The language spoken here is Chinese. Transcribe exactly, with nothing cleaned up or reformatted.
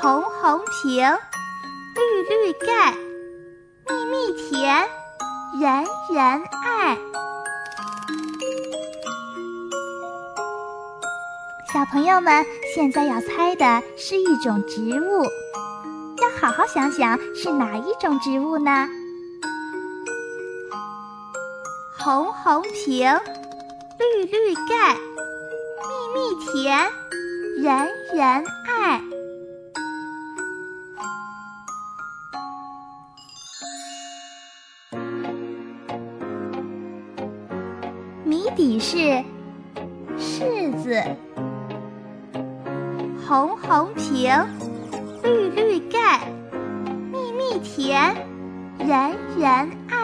红红瓶，绿绿盖，蜜蜜甜，人人爱。小朋友们，现在要猜的是一种植物，要好好想想是哪一种植物呢？红红瓶，绿绿盖，蜜蜜甜，人人爱。谜底是柿子。红红瓶，绿绿盖，蜜蜜甜，人人爱。